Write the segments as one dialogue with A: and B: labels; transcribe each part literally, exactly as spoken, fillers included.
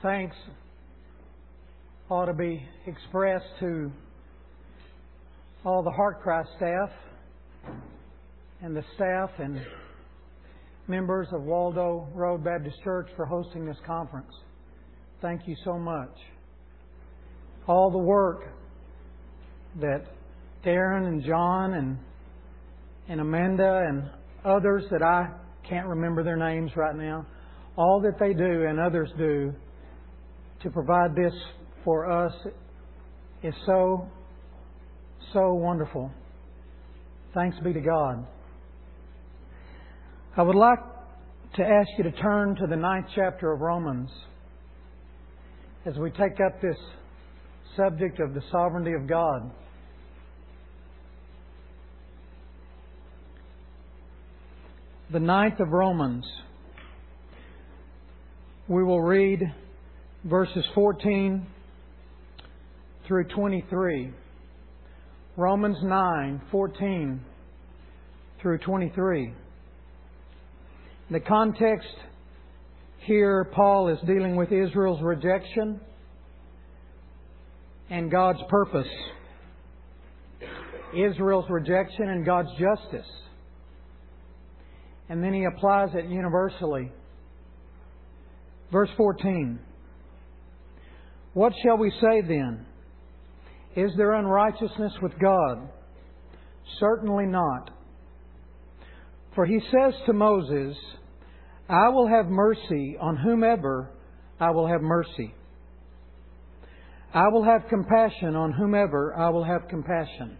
A: thanks ought to be expressed to all the Heart Cry staff and the staff and members of Waldo Road Baptist Church for hosting this conference. Thank you so much. All the work that Darren and John and and Amanda and others that I can't remember their names right now, all that they do and others do to provide this for us is so, so wonderful. Thanks be to God. I would like to ask you to turn to the ninth chapter of Romans as we take up this subject of the sovereignty of God. The ninth of Romans. We will read verses fourteen through twenty-three. Romans nine, fourteen through twenty-three. The context here, Paul is dealing with Israel's rejection and God's purpose. Israel's rejection and God's justice. And then he applies it universally. Verse fourteen. What shall we say then? Is there unrighteousness with God? Certainly not. For he says to Moses, I will have mercy on whomever I will have mercy. I will have compassion on whomever I will have compassion.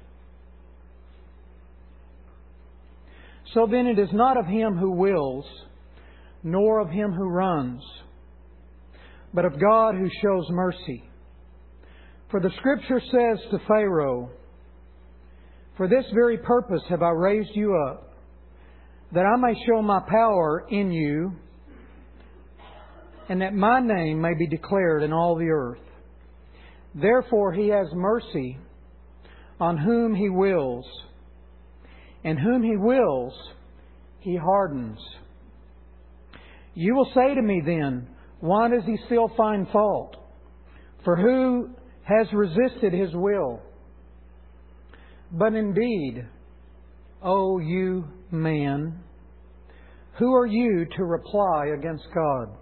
A: So then it is not of him who wills, nor of him who runs, but of God who shows mercy. For the Scripture says to Pharaoh, For this very purpose have I raised you up, that I may show my power in you, and that my name may be declared in all the earth. Therefore he has mercy on whom he wills, and whom he wills, he hardens. You will say to me then, why does he still find fault? For who has resisted his will? But indeed, O you man, who are you to reply against God?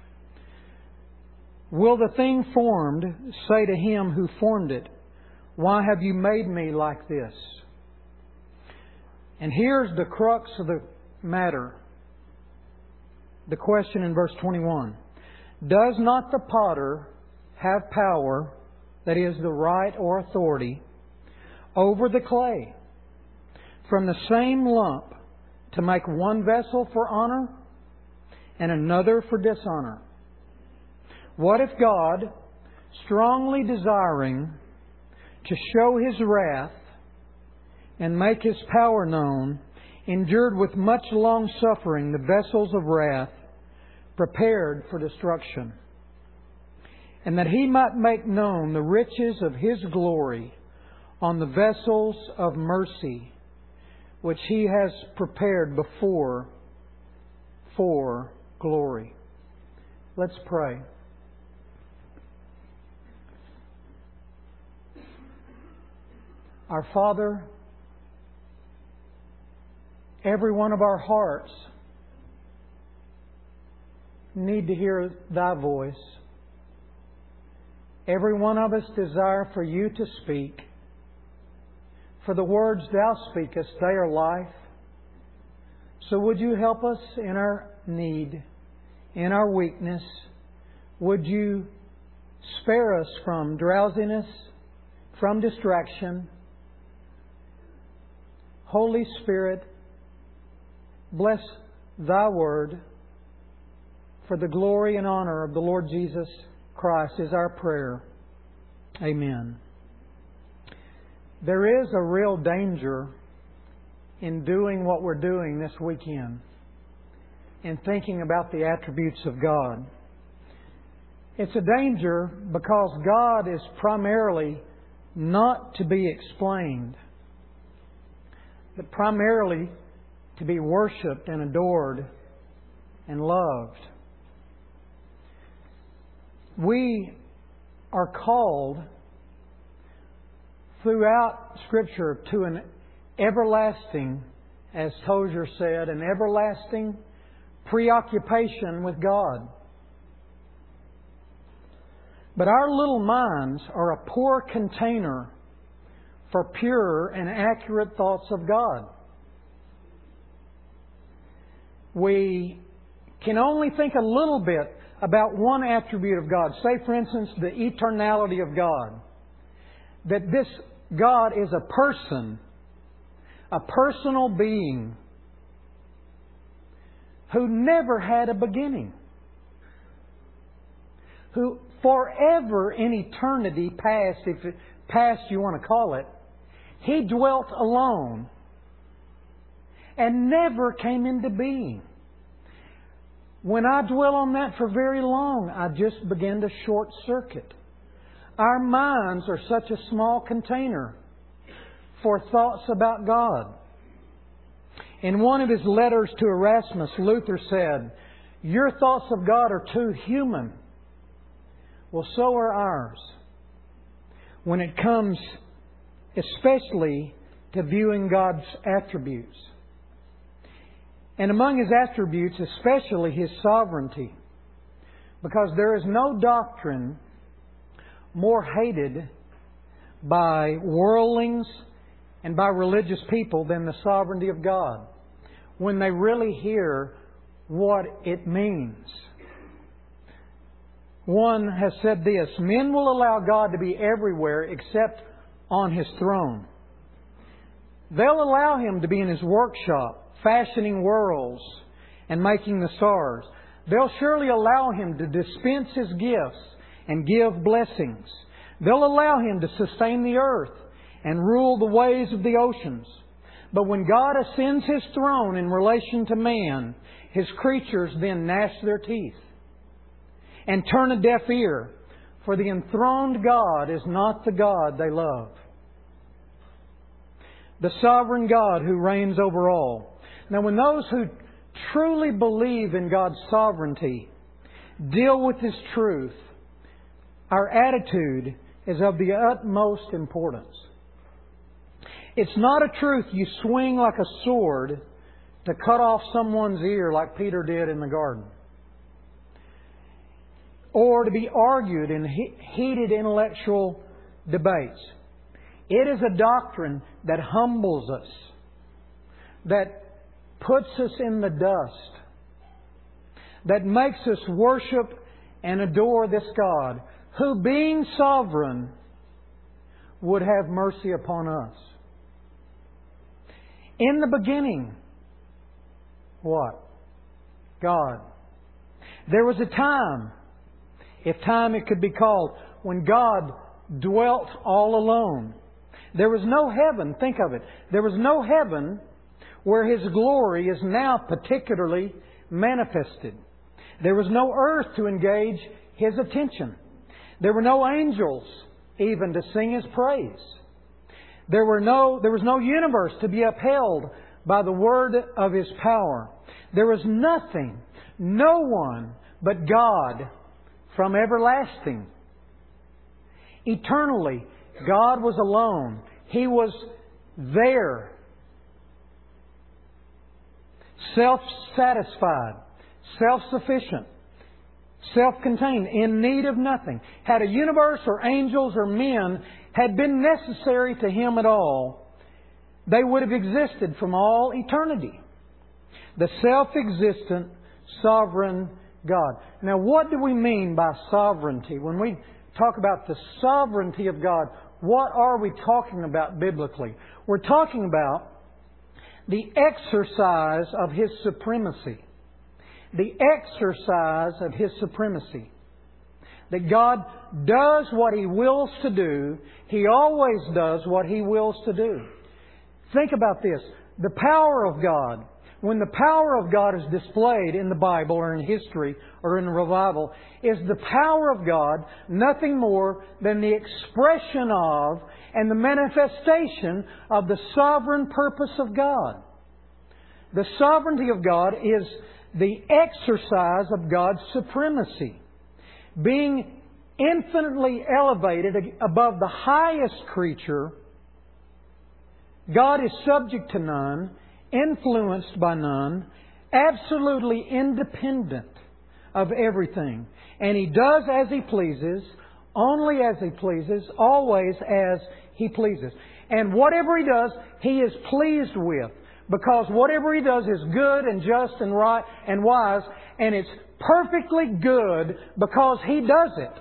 A: Will the thing formed say to him who formed it, why have you made me like this? And here's the crux of the matter. The question in verse twenty-one. Does not the potter have power, that is, the right or authority, over the clay, from the same lump to make one vessel for honor and another for dishonor? What if God, strongly desiring to show His wrath and make His power known, endured with much long suffering the vessels of wrath prepared for destruction, and that He might make known the riches of His glory on the vessels of mercy, which He has prepared before for glory. Let's pray. Our Father, every one of our hearts need to hear Thy voice. Every one of us desire for You to speak. For the words Thou speakest, they are life. So would You help us in our need, in our weakness? Would You spare us from drowsiness, from distraction? Holy Spirit, bless Thy Word for the glory and honor of the Lord Jesus Christ is our prayer. Amen. There is a real danger in doing what we're doing this weekend, in thinking about the attributes of God. It's a danger because God is primarily not to be explained, but primarily to be worshipped and adored and loved. we are called throughout Scripture to an everlasting, as Tozer said, an everlasting preoccupation with God. But our little minds are a poor container for pure and accurate thoughts of God. We can only think a little bit about one attribute of God. Say, for instance, the eternality of God. That this God is a person, a personal being, who never had a beginning, who forever in eternity past, if it, past you want to call it, He dwelt alone and never came into being. When I dwell on that for very long, I just begin to short circuit. Our minds are such a small container for thoughts about God. In one of his letters to Erasmus, Luther said, "Your thoughts of God are too human." Well, so are ours. When it comes especially to viewing God's attributes. And among His attributes, especially His sovereignty. Because there is no doctrine more hated by worldlings and by religious people than the sovereignty of God, when they really hear what it means. One has said this: men will allow God to be everywhere except on His throne. They'll allow Him to be in His workshop, fashioning worlds and making the stars. They'll surely allow Him to dispense His gifts and give blessings. They'll allow Him to sustain the earth and rule the ways of the oceans. But when God ascends His throne in relation to man, His creatures then gnash their teeth and turn a deaf ear, for the enthroned God is not the God they love. The sovereign God who reigns over all. Now, when those who truly believe in God's sovereignty deal with His truth, our attitude is of the utmost importance. It's not a truth you swing like a sword to cut off someone's ear like Peter did in the garden, or to be argued in heated intellectual debates. It is a doctrine that humbles us, that puts us in the dust, that makes us worship and adore this God, who, being sovereign, would have mercy upon us. In the beginning, what? God. There was a time, if time it could be called, when God dwelt all alone. There was no heaven, think of it. There was no heaven where His glory is now particularly manifested. There was no earth to engage His attention. There were no angels even to sing His praise. There were no, there was no universe to be upheld by the word of His power. There was nothing, no one but God from everlasting. Eternally, God was alone. He was there. Self-satisfied, self-sufficient, self-contained, in need of nothing. Had a universe or angels or men had been necessary to Him at all, they would have existed from all eternity. The self-existent, sovereign God. Now, what do we mean by sovereignty? When we talk about the sovereignty of God, what are we talking about biblically? We're talking about the exercise of His supremacy. The exercise of His supremacy. That God does what He wills to do. He always does what He wills to do. Think about this. The power of God. When the power of God is displayed in the Bible or in history or in revival, is the power of God nothing more than the expression of and the manifestation of the sovereign purpose of God. The sovereignty of God is the exercise of God's supremacy. Being infinitely elevated above the highest creature. God is subject to none, influenced by none, absolutely independent of everything. And He does as He pleases, only as He pleases, always as He pleases. And whatever He does, He is pleased with. Because whatever He does is good and just and right and wise. And it's perfectly good because He does it.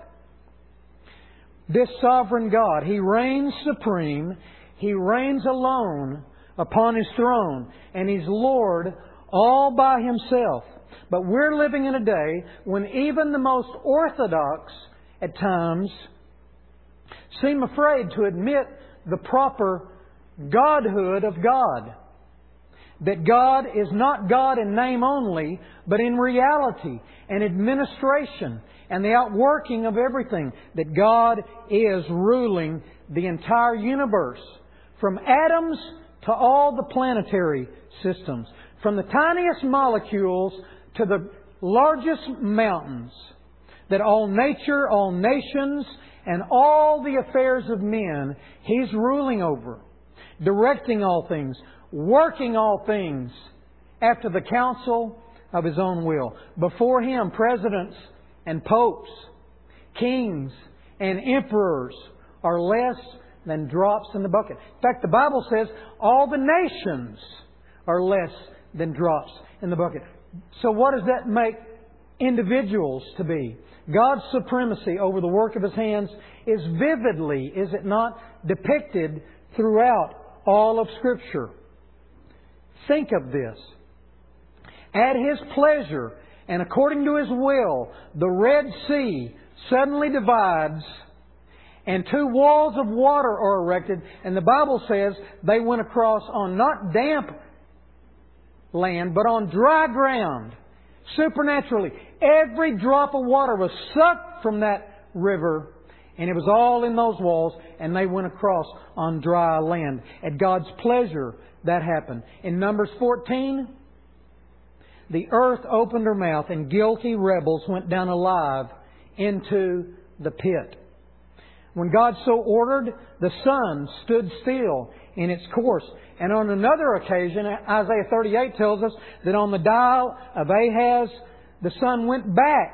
A: This sovereign God, He reigns supreme. He reigns alone upon His throne. And He's Lord all by Himself. But we're living in a day when even the most orthodox at times seem afraid to admit the proper Godhood of God. That God is not God in name only, but in reality and administration and the outworking of everything. That God is ruling the entire universe, from atoms to all the planetary systems, from the tiniest molecules to the largest mountains. That all nature, all nations, and all the affairs of men He's ruling over, directing all things, working all things after the counsel of His own will. Before Him, presidents and popes, kings and emperors are less than drops in the bucket. In fact, the Bible says all the nations are less than drops in the bucket. So what does that make individuals to be? God's supremacy over the work of His hands is vividly, is it not, depicted throughout all of Scripture. Think of this. At His pleasure and according to His will, the Red Sea suddenly divides and two walls of water are erected. And the Bible says they went across on not damp land, but on dry ground. Supernaturally, every drop of water was sucked from that river, and it was all in those walls, and they went across on dry land. At God's pleasure, that happened. In Numbers fourteen, the earth opened her mouth, and guilty rebels went down alive into the pit. When God so ordered, the sun stood still in its course. And on another occasion, Isaiah thirty-eight tells us that on the dial of Ahaz, the sun went back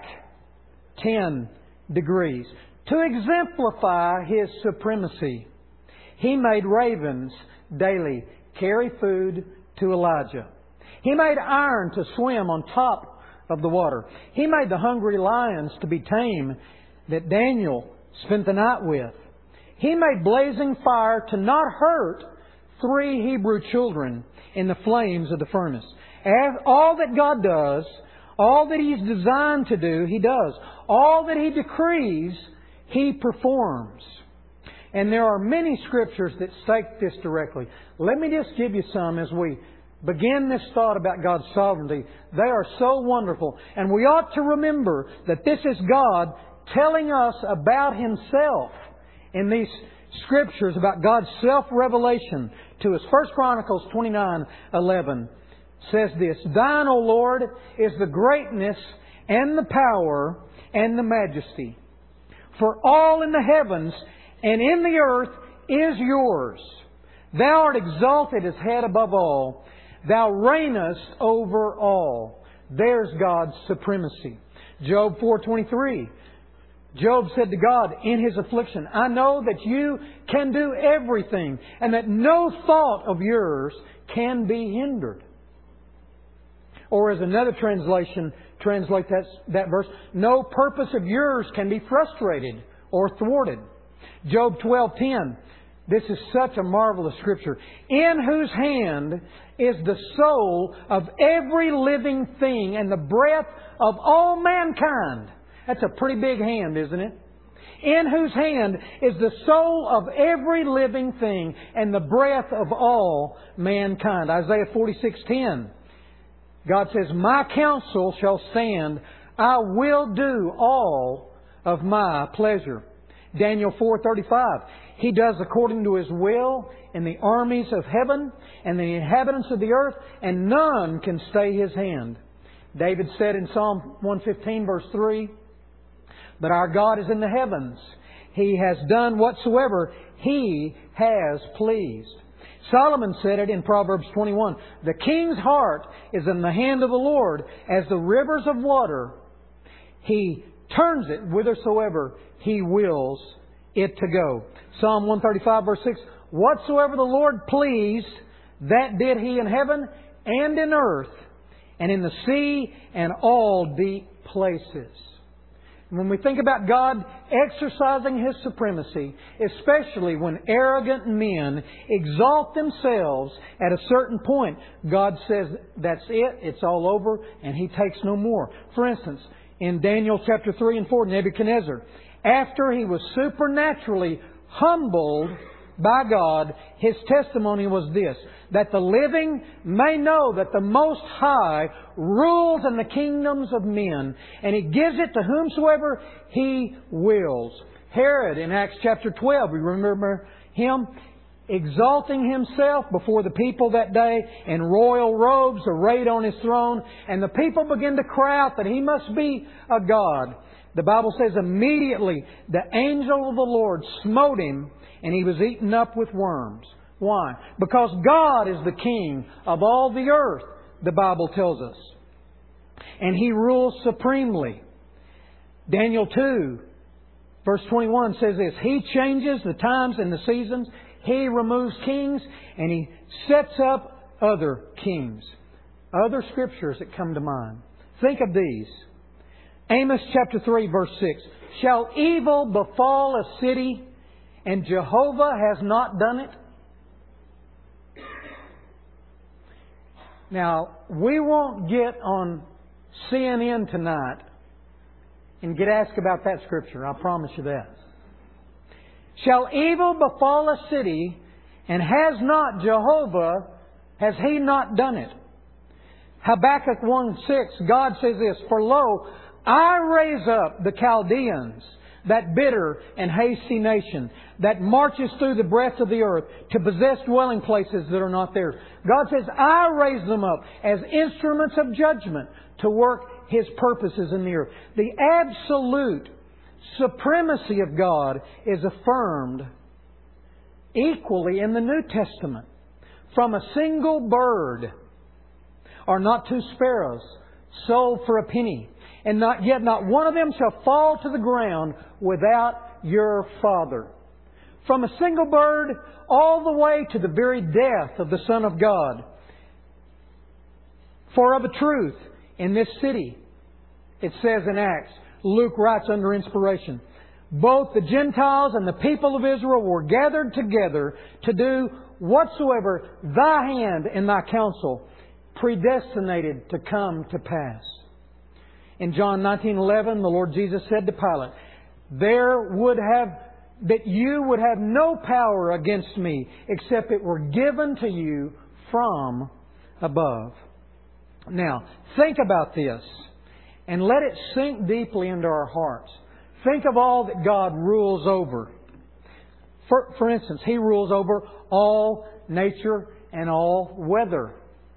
A: ten degrees. To exemplify His supremacy, He made ravens daily carry food to Elijah. He made iron to swim on top of the water. He made the hungry lions to be tame that Daniel spent the night with. He made blazing fire to not hurt three Hebrew children in the flames of the furnace. All that God does, all that He's designed to do, He does. All that He decrees, He performs. And there are many Scriptures that state this directly. Let me just give you some as we begin this thought about God's sovereignty. They are so wonderful. And we ought to remember that this is God telling us about Himself in these Scriptures, about God's self-revelation to us. First Chronicles twenty-nine eleven says this: Thine, O Lord, is the greatness and the power and the majesty. For all in the heavens and in the earth is yours. Thou art exalted as head above all. Thou reignest over all. There's God's supremacy. Job four twenty-three. Job said to God in his affliction, I know that You can do everything and that no thought of Yours can be hindered. Or as another translation translates that, that verse, no purpose of Yours can be frustrated or thwarted. Job twelve ten. This is such a marvelous Scripture. In whose hand is the soul of every living thing and the breath of all mankind. That's a pretty big hand, isn't it? In whose hand is the soul of every living thing and the breath of all mankind. Isaiah forty-six ten. God says, My counsel shall stand. I will do all of My pleasure. Daniel four thirty-five. He does according to His will in the armies of heaven and the inhabitants of the earth, and none can stay His hand. David said in Psalm one fifteen verse three, But our God is in the heavens. He has done whatsoever He has pleased. Solomon said it in Proverbs twenty-one. The king's heart is in the hand of the Lord as the rivers of water. He turns it whithersoever He wills it to go. Psalm one thirty-five verse six. Whatsoever the Lord pleased, that did He in heaven and in earth and in the sea and all deep places. When we think about God exercising His supremacy, especially when arrogant men exalt themselves at a certain point, God says, that's it, it's all over, and He takes no more. For instance, in Daniel chapter three and four, Nebuchadnezzar, after he was supernaturally humbled by God, his testimony was this, that the living may know that the Most High rules in the kingdoms of men, and He gives it to whomsoever He wills. Herod in Acts chapter twelve, we remember him exalting himself before the people that day in royal robes arrayed on his throne, and the people began to cry out that he must be a god. The Bible says immediately the angel of the Lord smote him, and he was eaten up with worms. Why? Because God is the King of all the earth, the Bible tells us. And He rules supremely. Daniel two, verse twenty-one says this, He changes the times and the seasons. He removes kings and He sets up other kings. Other scriptures that come to mind. Think of these. Amos chapter three, verse six. Shall evil befall a city, and Jehovah has not done it? Now, we won't get on C N N tonight and get asked about that scripture. I promise you that. Shall evil befall a city, and has not Jehovah, has He not done it? Habakkuk one six, God says this, For lo, I raise up the Chaldeans, that bitter and hasty nation that marches through the breadth of the earth to possess dwelling places that are not theirs. God says, I raise them up as instruments of judgment to work His purposes in the earth. The absolute supremacy of God is affirmed equally in the New Testament. From a single bird are not two sparrows sold for a penny, and not yet not one of them shall fall to the ground without your Father. From a single bird all the way to the very death of the Son of God. For of a truth, in this city, it says in Acts, Luke writes under inspiration, both the Gentiles and the people of Israel were gathered together to do whatsoever Thy hand and Thy counsel predestinated to come to pass. In John nineteen eleven, the Lord Jesus said to Pilate, There would have, that you would have no power against me, except it were given to you from above. Now, think about this, and let it sink deeply into our hearts. Think of all that God rules over. For, for instance, He rules over all nature and all weather.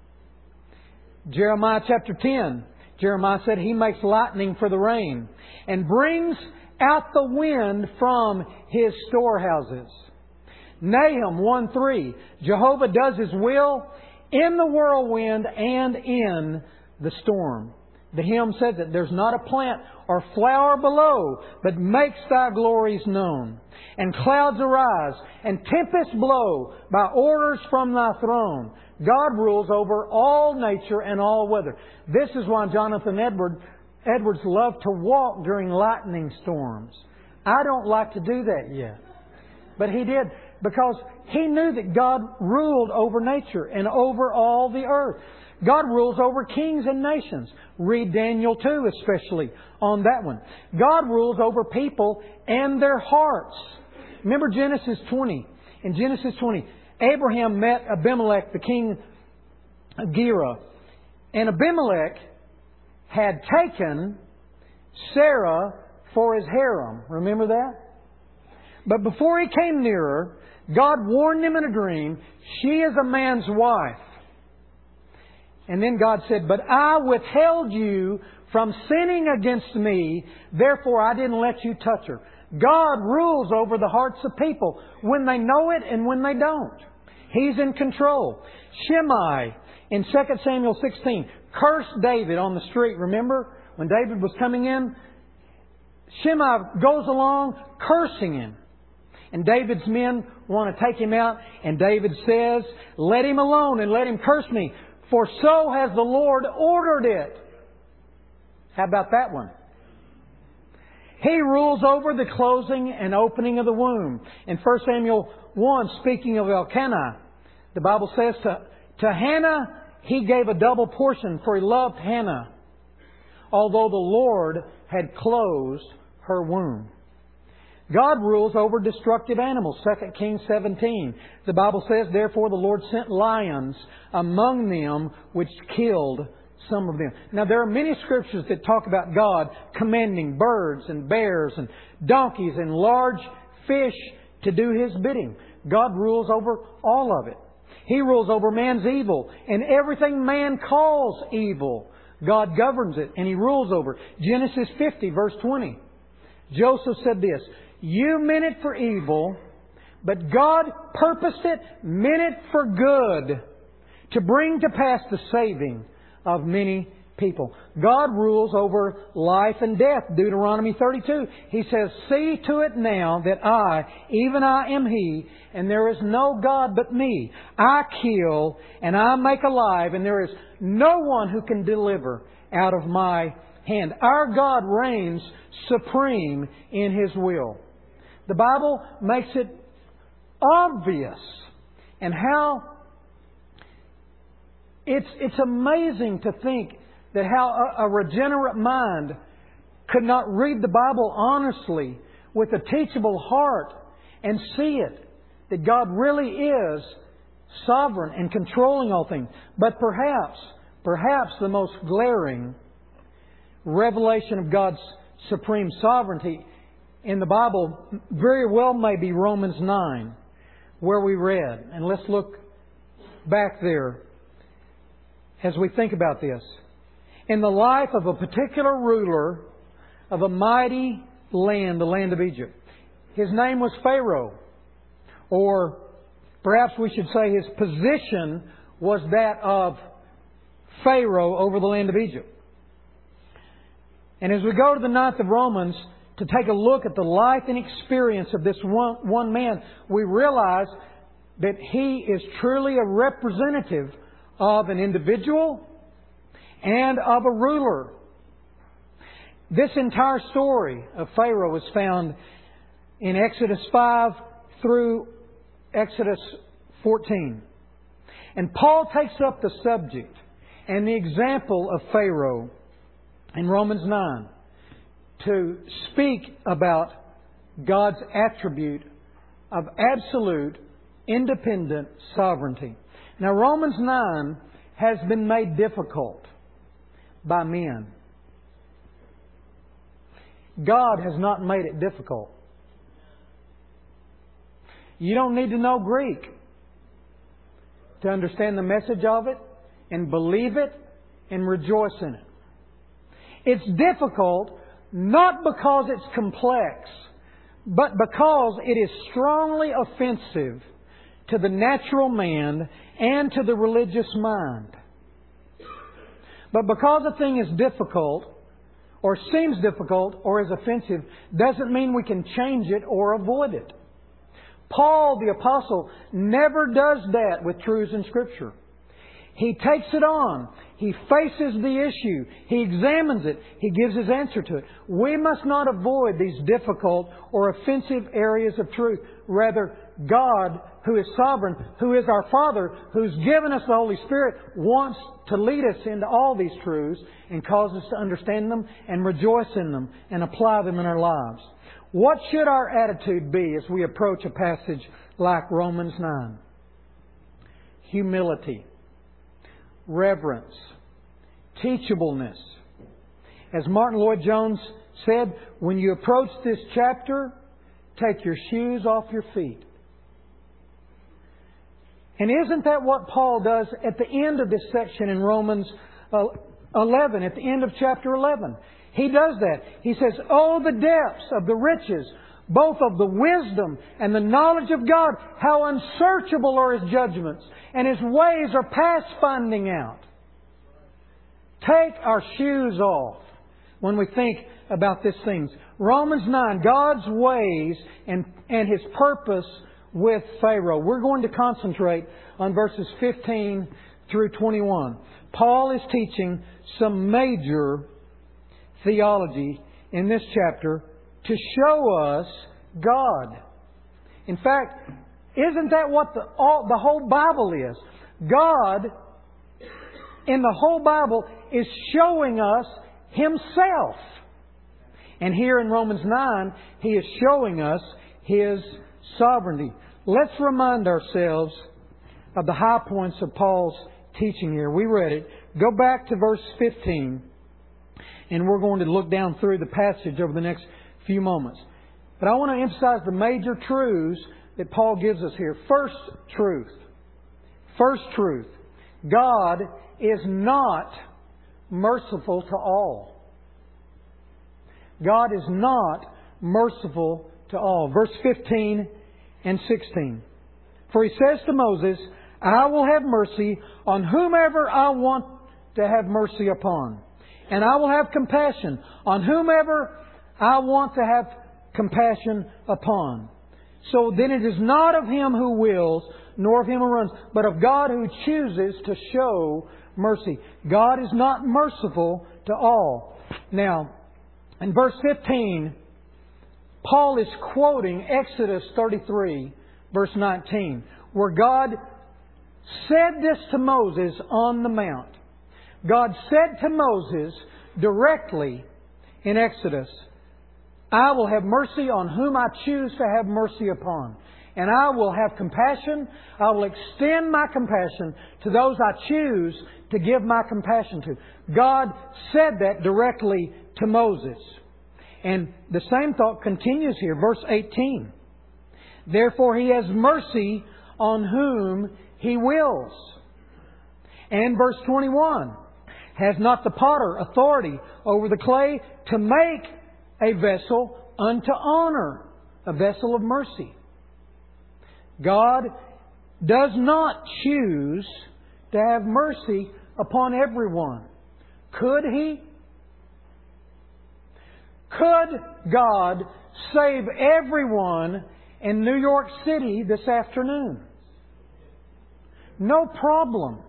A: Jeremiah chapter ten. Jeremiah said He makes lightning for the rain and brings out the wind from His storehouses. Nahum one three. Jehovah does His will in the whirlwind and in the storm. The hymn said that there's not a plant or flower below, but makes Thy glories known. And clouds arise, and tempests blow by orders from Thy throne. God rules over all nature and all weather. This is why Jonathan Edward, Edwards loved to walk during lightning storms. I don't like to do that yet. But he did, because he knew that God ruled over nature and over all the earth. God rules over kings and nations. Read Daniel two especially on that one. God rules over people and their hearts. Remember Genesis twenty. In Genesis twenty, Abraham met Abimelech, the king of Gerar. And Abimelech had taken Sarah for his harem. Remember that? But before he came nearer, God warned him in a dream, she is a man's wife. And then God said, but I withheld you from sinning against me. Therefore, I didn't let you touch her. God rules over the hearts of people when they know it and when they don't. He's in control. Shimei in Second Samuel sixteen cursed David on the street. Remember when David was coming in? Shimei goes along cursing him. And David's men want to take him out. And David says, let him alone and let him curse me, for so has the Lord ordered it. How about that one? He rules over the closing and opening of the womb. In First Samuel one, speaking of Elkanah, the Bible says to, to Hannah, He gave a double portion, for He loved Hannah, although the Lord had closed her womb. God rules over destructive animals. Second Kings seventeen. The Bible says, therefore the Lord sent lions among them, which killed some of them. Now there are many scriptures that talk about God commanding birds and bears and donkeys and large fish to do His bidding. God rules over all of it. He rules over man's evil and everything man calls evil. God governs it and He rules over it. Genesis fifty verse twenty. Joseph said this, you meant it for evil, but God purposed it, meant it for good, to bring to pass the saving of many people. God rules over life and death. Deuteronomy thirty-two. He says, see to it now that I, even I am He, and there is no God but me. I kill and I make alive, and there is no one who can deliver out of my hand. Our God reigns supreme in His will. The Bible makes it obvious, and how it's, it's amazing to think that how a, a regenerate mind could not read the Bible honestly with a teachable heart and see it, that God really is sovereign and controlling all things. But perhaps, perhaps the most glaring revelation of God's supreme sovereignty in the Bible very well may be Romans nine, where we read. And let's look back there as we think about this. In the life of a particular ruler of a mighty land, the land of Egypt. His name was Pharaoh. Or perhaps we should say his position was that of Pharaoh over the land of Egypt. And as we go to the ninth of Romans to take a look at the life and experience of this one, one man, we realize that he is truly a representative of an individual and of a ruler. This entire story of Pharaoh is found in Exodus five through Exodus fourteen. And Paul takes up the subject and the example of Pharaoh in Romans nine to speak about God's attribute of absolute independent sovereignty. Now, Romans nine has been made difficult by men. God has not made it difficult. You don't need to know Greek to understand the message of it and believe it and rejoice in it. It's difficult not because it's complex, but because it is strongly offensive to the natural man and to the religious mind. But because a thing is difficult, or seems difficult, or is offensive, doesn't mean we can change it or avoid it. Paul the Apostle never does that with truths in Scripture. He takes it on. He faces the issue. He examines it. He gives his answer to it. We must not avoid these difficult or offensive areas of truth. Rather, God, who is sovereign, who is our Father, who's given us the Holy Spirit, wants to lead us into all these truths and cause us to understand them and rejoice in them and apply them in our lives. What should our attitude be as we approach a passage like Romans nine? Humility, reverence, teachableness. As Martin Lloyd-Jones said, when you approach this chapter, take your shoes off your feet. And isn't that what Paul does at the end of this section in Romans uh, eleven, at the end of chapter eleven. He does that. He says, "Oh, the depths of the riches, both of the wisdom and the knowledge of God, how unsearchable are His judgments, and His ways are past finding out." Take our shoes off when we think about these things. Romans nine, God's ways and, and His purpose with Pharaoh. We're going to concentrate on verses fifteen through twenty-one. Paul is teaching some major theology in this chapter to show us God. In fact, isn't that what the, all, the whole Bible is? God, in the whole Bible, is showing us Himself. And here in Romans nine, He is showing us His sovereignty. Let's remind ourselves of the high points of Paul's teaching here. We read it. Go back to verse fifteen. And we're going to look down through the passage over the next few moments. But I want to emphasize the major truths that Paul gives us here. First truth. First truth. God is not merciful to all. God is not merciful to all. Verse fifteen and sixteen. For He says to Moses, "I will have mercy on whomever I want to have mercy upon. And I will have compassion on whomever I want to have compassion upon." So then it is not of him who wills, nor of him who runs, but of God who chooses to show mercy. God is not merciful to all. Now, in verse fifteen, Paul is quoting Exodus thirty-three, verse nineteen, where God said this to Moses on the mount. God said to Moses directly in Exodus, "I will have mercy on whom I choose to have mercy upon. And I will have compassion. I will extend my compassion to those I choose to give my compassion to." God said that directly to Moses. And the same thought continues here. Verse eighteen. "Therefore He has mercy on whom He wills." And verse twenty-one. "Has not the potter authority over the clay to make a vessel unto honor, a vessel of mercy?" God does not choose to have mercy upon everyone. Could He? Could God save everyone in New York City this afternoon? No problem.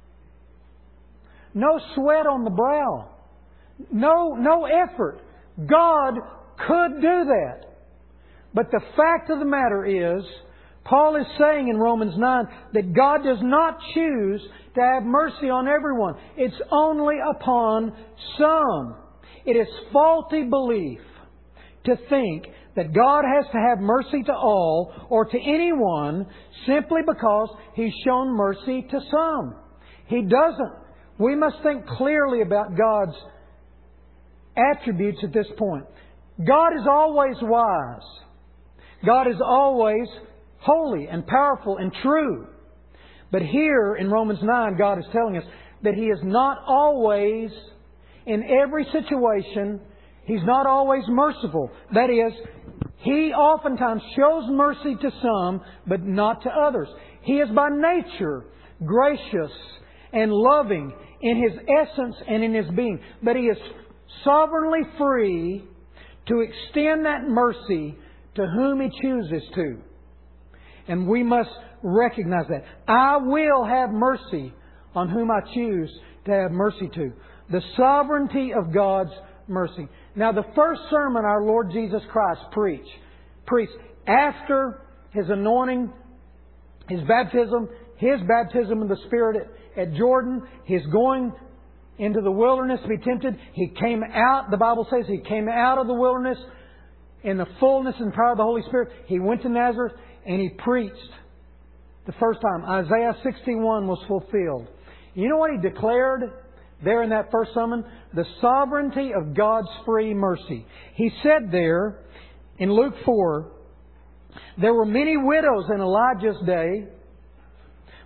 A: No sweat on the brow. No, no effort. God could do that. But the fact of the matter is, Paul is saying in Romans nine that God does not choose to have mercy on everyone. It's only upon some. It is faulty belief to think that God has to have mercy to all or to anyone simply because He's shown mercy to some. He doesn't. We must think clearly about God's attributes at this point. God is always wise. God is always holy and powerful and true. But here in Romans nine, God is telling us that He is not always, in every situation, He's not always merciful. That is, He oftentimes shows mercy to some, but not to others. He is by nature gracious and loving in His essence and in His being. But He is sovereignly free to extend that mercy to whom He chooses to. And we must recognize that. I will have mercy on whom I choose to have mercy to. The sovereignty of God's mercy. Now, the first sermon our Lord Jesus Christ preached, preached after His anointing, His baptism, His baptism in the Spirit at, at Jordan, His going into the wilderness to be tempted. He came out, the Bible says, He came out of the wilderness in the fullness and power of the Holy Spirit. He went to Nazareth and He preached the first time. Isaiah sixty-one was fulfilled. You know what He declared there in that first sermon? The sovereignty of God's free mercy. He said there in Luke four, there were many widows in Elijah's day,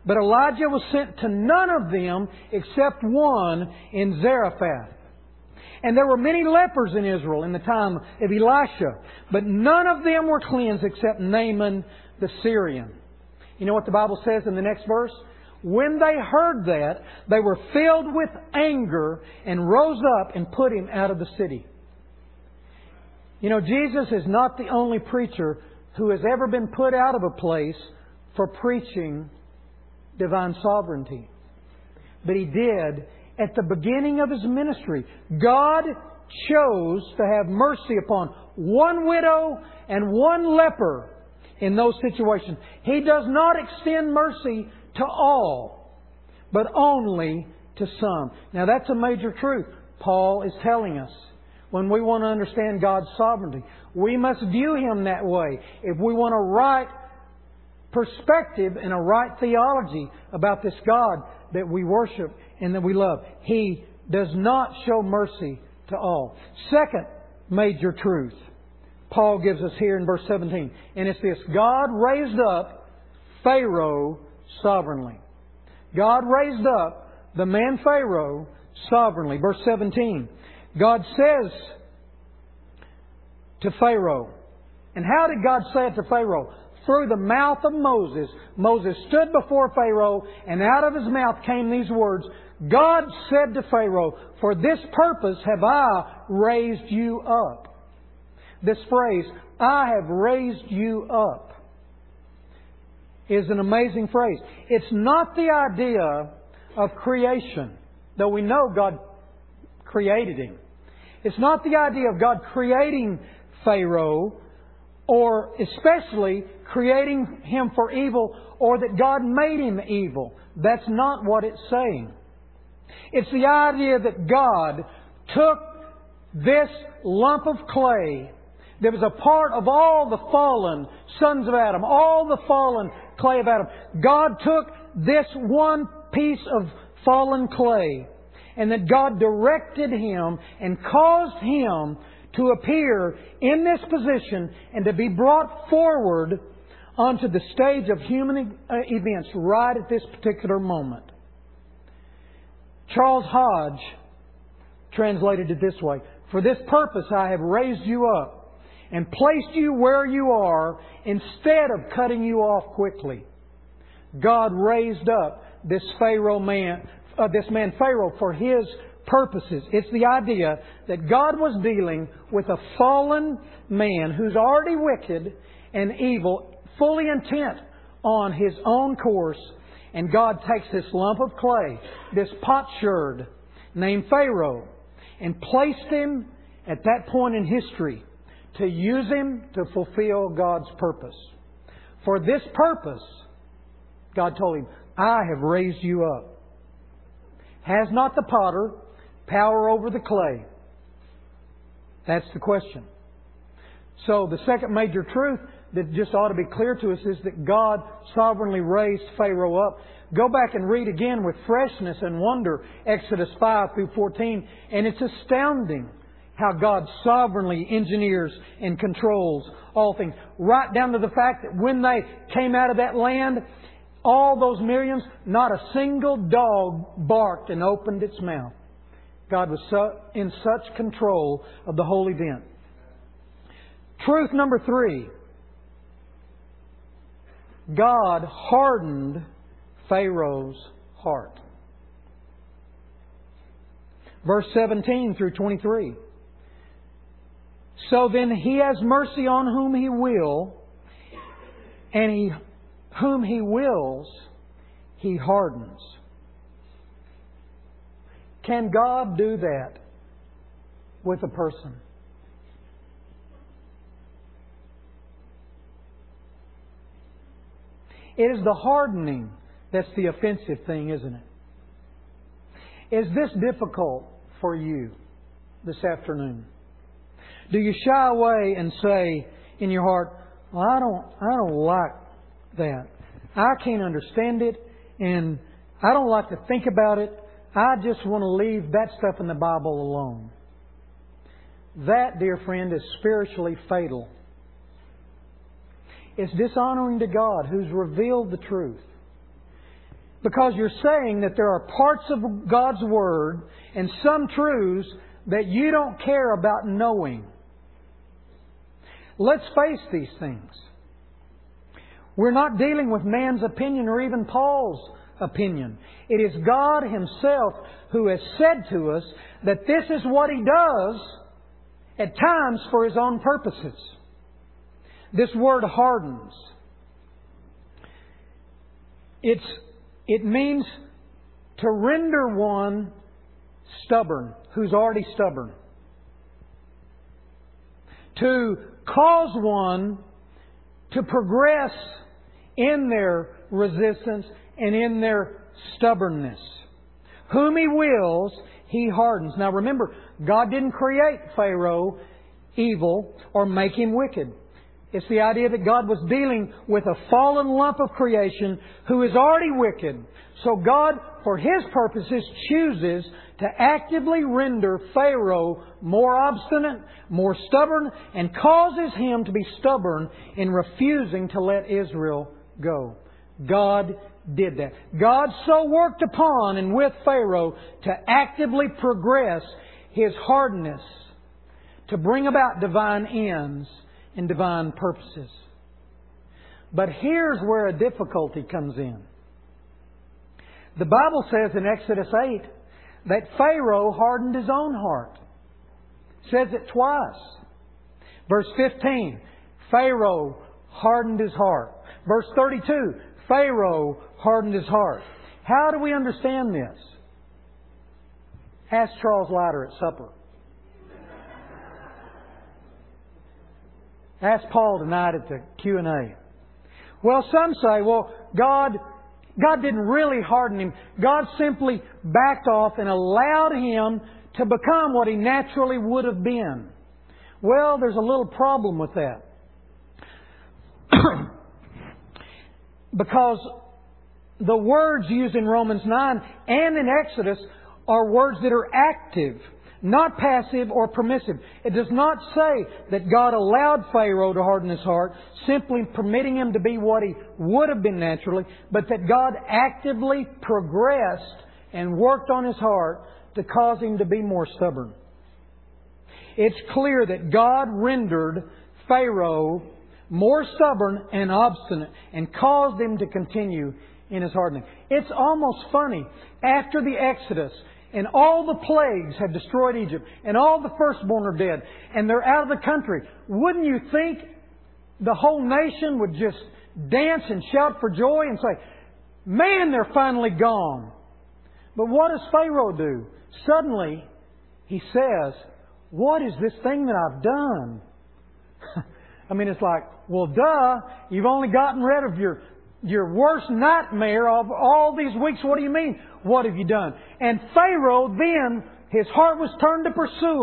A: But Elijah was sent to none of them except one in Zarephath. And there were many lepers in Israel in the time of Elisha, but none of them were cleansed except Naaman the Syrian. You know what the Bible says in the next verse? When they heard that, they were filled with anger and rose up and put him out of the city. You know, Jesus is not the only preacher who has ever been put out of a place for preaching divine sovereignty. But He did at the beginning of His ministry. God chose to have mercy upon one widow and one leper in those situations. He does not extend mercy to all, but only to some. Now that's a major truth Paul is telling us. When we want to understand God's sovereignty, we must view Him that way. If we want a right perspective and a right theology about this God that we worship and that we love, He does not show mercy to all. Second major truth Paul gives us here in verse seventeen, and it's this: God raised up Pharaoh sovereignly. God raised up the man Pharaoh sovereignly. Verse seventeen. God says to Pharaoh, and how did God say it to Pharaoh? Through the mouth of Moses. Moses stood before Pharaoh, and out of his mouth came these words. God said to Pharaoh, "For this purpose have I raised you up." This phrase, "I have raised you up," is an amazing phrase. It's not the idea of creation, though we know God created him. It's not the idea of God creating Pharaoh, or especially creating him for evil, or that God made him evil. That's not what it's saying. It's the idea that God took this lump of clay that was a part of all the fallen sons of Adam, all the fallen clay of Adam. God took this one piece of fallen clay, and that God directed him and caused him to appear in this position and to be brought forward onto the stage of human events right at this particular moment. Charles Hodge translated it this way: "For this purpose I have raised you up and placed you where you are instead of cutting you off quickly." God raised up this Pharaoh man, uh, this man Pharaoh for His purposes. It's the idea that God was dealing with a fallen man who's already wicked and evil, fully intent on his own course. And God takes this lump of clay, this potsherd named Pharaoh, and placed him at that point in history to use him to fulfill God's purpose. For this purpose, God told him, "I have raised you up." Has not the potter power over the clay? That's the question. So the second major truth that just ought to be clear to us is that God sovereignly raised Pharaoh up. Go back and read again with freshness and wonder Exodus five through fourteen, and it's astounding how God sovereignly engineers and controls all things. Right down to the fact that when they came out of that land, all those millions, not a single dog barked and opened its mouth. God was so, in such control of the whole event. Truth number three: God hardened Pharaoh's heart. Verse seventeen through twenty-three. "So then He has mercy on whom He will, and he, whom He wills, He hardens." Can God do that with a person? It is the hardening that's the offensive thing, isn't it? Is this difficult for you this afternoon? Do you shy away and say in your heart, "Well, I don't, I don't like that. I can't understand it, and I don't like to think about it. I just want to leave that stuff in the Bible alone"? That, dear friend, is spiritually fatal. It's dishonoring to God who's revealed the truth. Because you're saying that there are parts of God's Word and some truths that you don't care about knowing. Let's face these things. We're not dealing with man's opinion or even Paul's opinion. It is God Himself who has said to us that this is what He does at times for His own purposes. This word hardens. It's, it means to render one stubborn, who's already stubborn. To cause one to progress in their resistance and in their stubbornness. Whom He wills, He hardens. Now remember, God didn't create Pharaoh evil or make him wicked. It's the idea that God was dealing with a fallen lump of creation who is already wicked. So God, for His purposes, chooses to actively render Pharaoh more obstinate, more stubborn, and causes him to be stubborn in refusing to let Israel go. God did that. God so worked upon and with Pharaoh to actively progress his hardness to bring about divine ends and divine purposes. But here's where a difficulty comes in. The Bible says in Exodus eight that Pharaoh hardened his own heart. It says it twice. Verse fifteen, Pharaoh hardened his heart. Verse thirty-two, Pharaoh hardened his heart. How do we understand this? Ask Charles Leiter at supper. Ask Paul tonight at the Q and A. Well, some say, well, God, God didn't really harden him. God simply backed off and allowed him to become what he naturally would have been. Well, there's a little problem with that. Because the words used in Romans nine and in Exodus are words that are active, not passive or permissive. It does not say that God allowed Pharaoh to harden his heart, simply permitting him to be what he would have been naturally, but that God actively progressed and worked on his heart to cause him to be more stubborn. It's clear that God rendered Pharaoh more stubborn and obstinate and caused him to continue in his hardening. It's almost funny. After the Exodus, and all the plagues have destroyed Egypt, and all the firstborn are dead, and they're out of the country, wouldn't you think the whole nation would just dance and shout for joy and say, man, they're finally gone? But what does Pharaoh do? Suddenly, he says, what is this thing that I've done? I mean, it's like, well, duh, you've only gotten rid of your Your worst nightmare of all these weeks. What do you mean? What have you done? And Pharaoh then, his heart was turned to pursue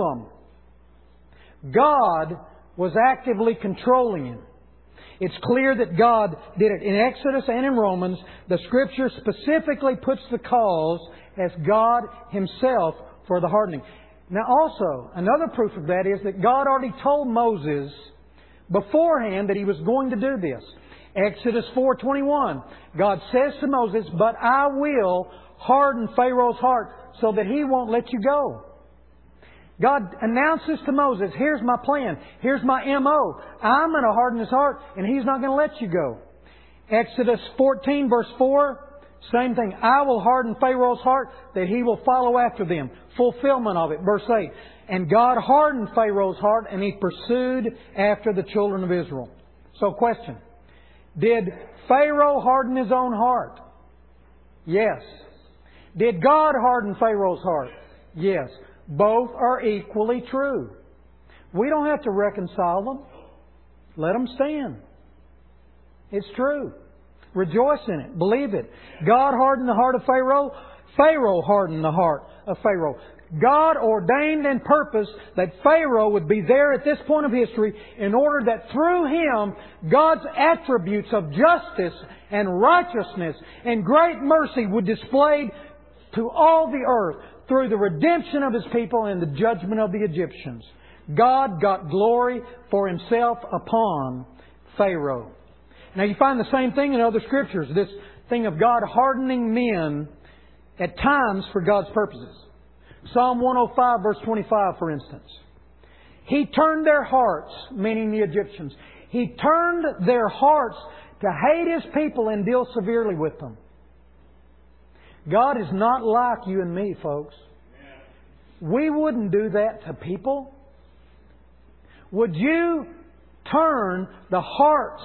A: him. God was actively controlling him. It's clear that God did it. In Exodus and in Romans, the Scripture specifically puts the cause as God Himself for the hardening. Now also, another proof of that is that God already told Moses beforehand that He was going to do this. Exodus four twenty-one, God says to Moses, but I will harden Pharaoh's heart so that he won't let you go. God announces to Moses, here's my plan, here's my M O. I'm going to harden his heart and he's not going to let you go. Exodus fourteen verse four, same thing. I will harden Pharaoh's heart that he will follow after them. Fulfillment of it. Verse eight, and God hardened Pharaoh's heart and he pursued after the children of Israel. So question. Did Pharaoh harden his own heart? Yes. Did God harden Pharaoh's heart? Yes. Both are equally true. We don't have to reconcile them. Let them stand. It's true. Rejoice in it. Believe it. God hardened the heart of Pharaoh. Pharaoh hardened the heart of Pharaoh. God ordained and purposed that Pharaoh would be there at this point of history in order that through him, God's attributes of justice and righteousness and great mercy would display to all the earth through the redemption of His people and the judgment of the Egyptians. God got glory for Himself upon Pharaoh. Now you find the same thing in other Scriptures. This thing of God hardening men at times for God's purposes. Psalm one oh five verse twenty-five, for instance. He turned their hearts, meaning the Egyptians. He turned their hearts to hate His people and deal severely with them. God is not like you and me, folks. We wouldn't do that to people. Would you turn the hearts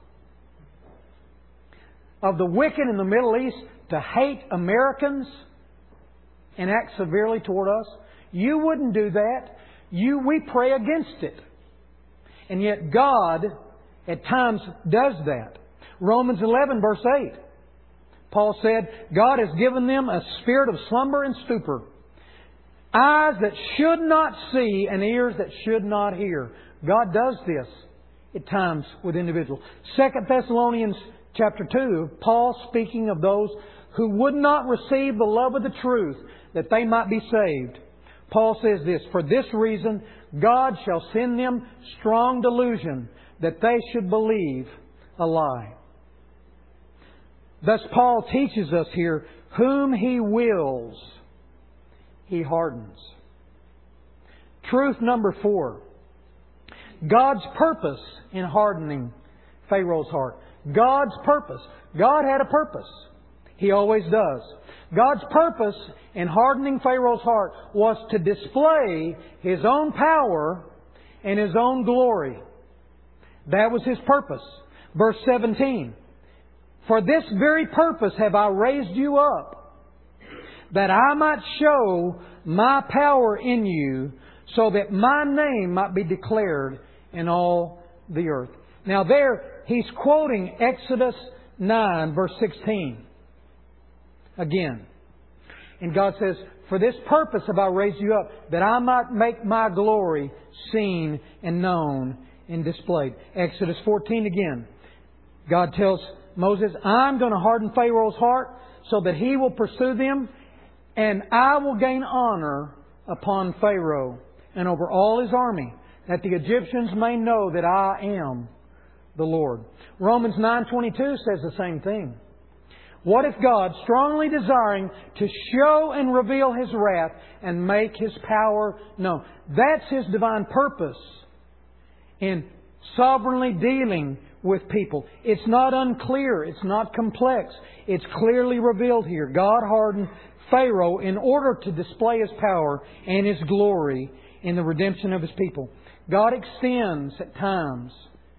A: of the wicked in the Middle East to hate Americans and act severely toward us? You wouldn't do that. You, we pray against it. And yet God at times does that. Romans eleven verse eight. Paul said, God has given them a spirit of slumber and stupor. Eyes that should not see and ears that should not hear. God does this at times with individuals. Second Thessalonians chapter two, Paul speaking of those who would not receive the love of the truth that they might be saved. Paul says this, for this reason God shall send them strong delusion that they should believe a lie. Thus Paul teaches us here, whom He wills, He hardens. Truth number four. God's purpose in hardening Pharaoh's heart. God's purpose. God had a purpose. He always does. God's purpose in hardening Pharaoh's heart was to display His own power and His own glory. That was His purpose. Verse seventeen. For this very purpose have I raised you up, that I might show My power in you, so that My name might be declared in all the earth. Now there, he's quoting Exodus nine, verse sixteen. Again. And God says, for this purpose have I raised you up, that I might make My glory seen and known and displayed. Exodus fourteen again. God tells Moses, I'm going to harden Pharaoh's heart so that he will pursue them, and I will gain honor upon Pharaoh and over all his army, that the Egyptians may know that I am the Lord. Romans nine twenty-two says the same thing. What if God, strongly desiring to show and reveal His wrath and make His power known? That's His divine purpose in sovereignly dealing with people. It's not unclear. It's not complex. It's clearly revealed here. God hardened Pharaoh in order to display His power and His glory in the redemption of His people. God extends at times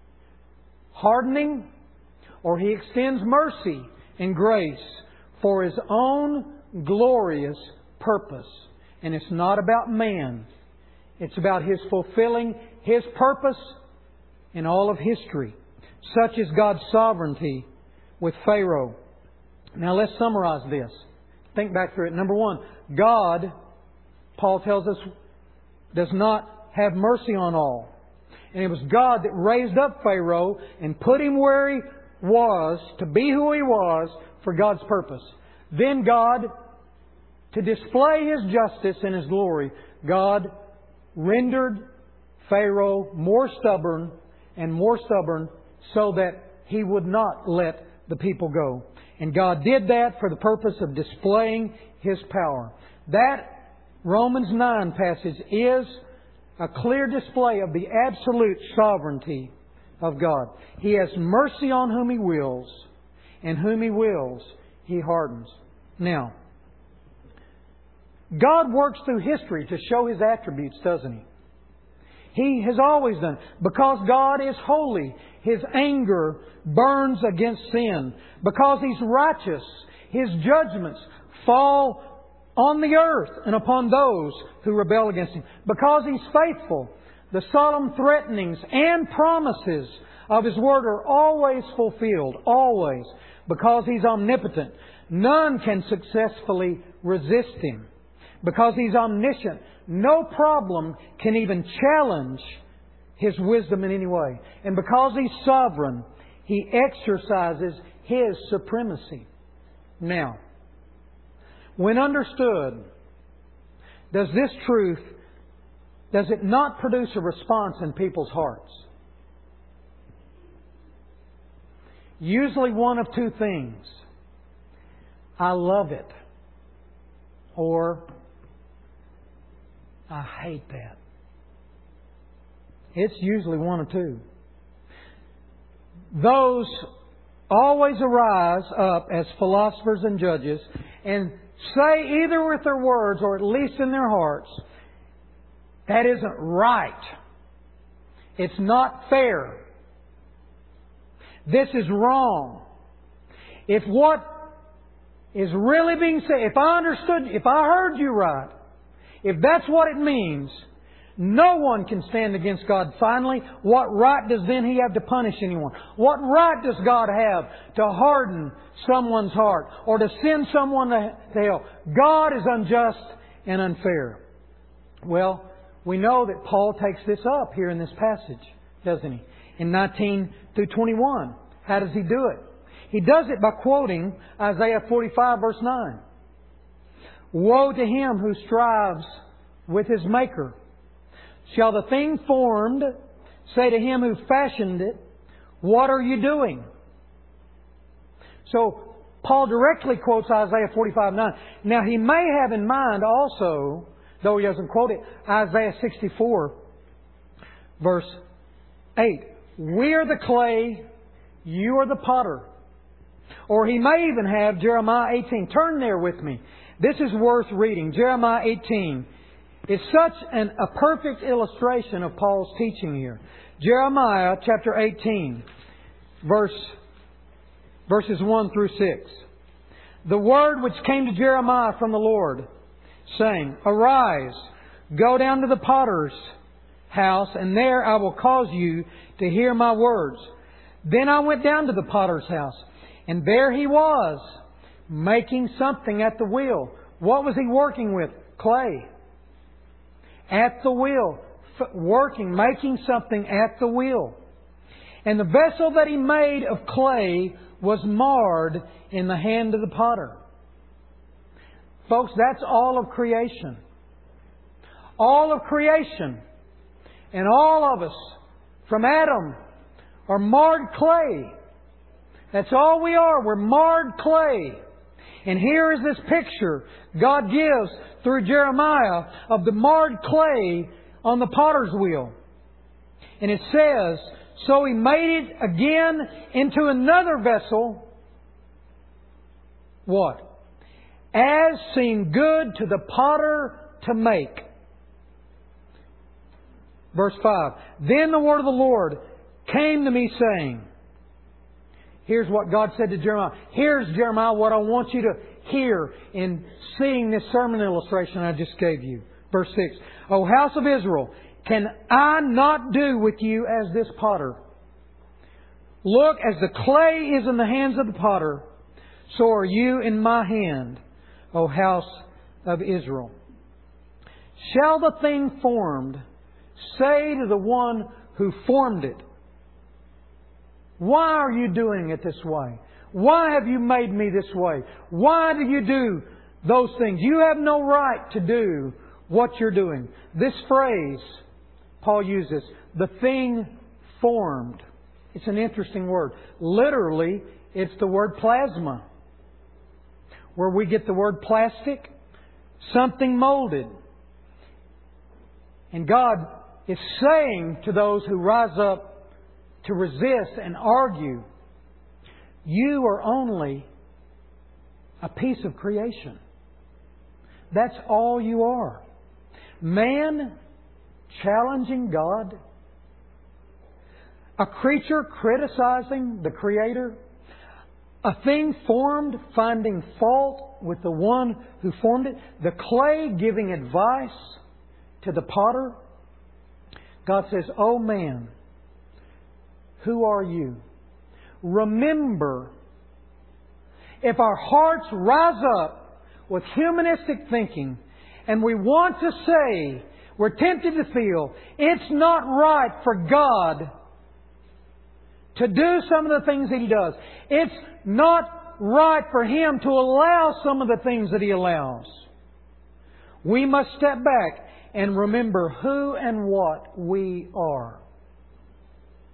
A: hardening, or He extends mercy and grace for His own glorious purpose. And it's not about man. It's about His fulfilling His purpose in all of history. Such is God's sovereignty with Pharaoh. Now let's summarize this. Think back through it. Number one, God, Paul tells us, does not have mercy on all. And it was God that raised up Pharaoh and put him where he was to be who he was for God's purpose. Then God, to display His justice and His glory, God rendered Pharaoh more stubborn and more stubborn so that he would not let the people go. And God did that for the purpose of displaying His power. That Romans nine passage is a clear display of the absolute sovereignty of God. He has mercy on whom He wills, and whom He wills, He hardens. Now, God works through history to show His attributes, doesn't He? He has always done. Because God is holy, His anger burns against sin. Because He's righteous, His judgments fall on the earth and upon those who rebel against Him. Because He's faithful, the solemn threatenings and promises of His Word are always fulfilled. Always. Because He's omnipotent, none can successfully resist Him. Because He's omniscient, no problem can even challenge His wisdom in any way. And because He's sovereign, He exercises His supremacy. Now, when understood, does this truth, does it not produce a response in people's hearts? Usually one of two things. I love it. Or, I hate that. It's usually one or two. Those always arise up as philosophers and judges and say either with their words or at least in their hearts, that isn't right. It's not fair. This is wrong. If what is really being said, if I understood, if I heard you right, if that's what it means, no one can stand against God. Finally, what right does then He have to punish anyone? What right does God have to harden someone's heart or to send someone to hell? God is unjust and unfair. Well, we know that Paul takes this up here in this passage, doesn't he? In nineteen through twenty-one. How does he do it? He does it by quoting Isaiah forty-five verse nine. Woe to him who strives with his Maker. Shall the thing formed say to him who fashioned it, what are you doing? So, Paul directly quotes Isaiah forty-five nine. Now, he may have in mind also, though he doesn't quote it, Isaiah sixty-four verse eight. We are the clay, you are the potter. Or he may even have Jeremiah eighteen. Turn there with me. This is worth reading. Jeremiah eighteen. It's such an, a perfect illustration of Paul's teaching here. Jeremiah chapter eighteen, verse, verses one through six. The word which came to Jeremiah from the Lord, saying, Arise, go down to the potter's house, and there I will cause you to hear my words. Then I went down to the potter's house, and there he was, making something at the wheel. What was he working with? Clay. At the wheel. F- working, making something at the wheel. And the vessel that he made of clay was marred in the hand of the potter. Folks, that's all of creation. All of creation. And all of us, from Adam, are marred clay. That's all we are. We're marred clay. And here is this picture God gives through Jeremiah of the marred clay on the potter's wheel. And it says, so He made it again into another vessel. What? As seemed good to the potter to make. Verse five. Then the word of the Lord came to me saying, here's what God said to Jeremiah. Here's, Jeremiah, what I want you to hear in seeing this sermon illustration I just gave you. Verse six. O house of Israel, can I not do with you as this potter? Look, as the clay is in the hands of the potter, so are you in my hand, O house of Israel. Shall the thing formed say to the one who formed it, why are you doing it this way? Why have you made me this way? Why do you do those things? You have no right to do what you're doing. This phrase Paul uses, the thing formed. It's an interesting word. Literally, it's the word plasma, where we get the word plastic, something molded. And God is saying to those who rise up to resist and argue, you are only a piece of creation. That's all you are. Man challenging God, a creature criticizing the Creator, a thing formed finding fault with the one who formed it, the clay giving advice to the potter. God says, oh man, who are you? Remember, if our hearts rise up with humanistic thinking and we want to say, we're tempted to feel, it's not right for God to do some of the things that He does. It's not right for Him to allow some of the things that He allows. We must step back and remember who and what we are.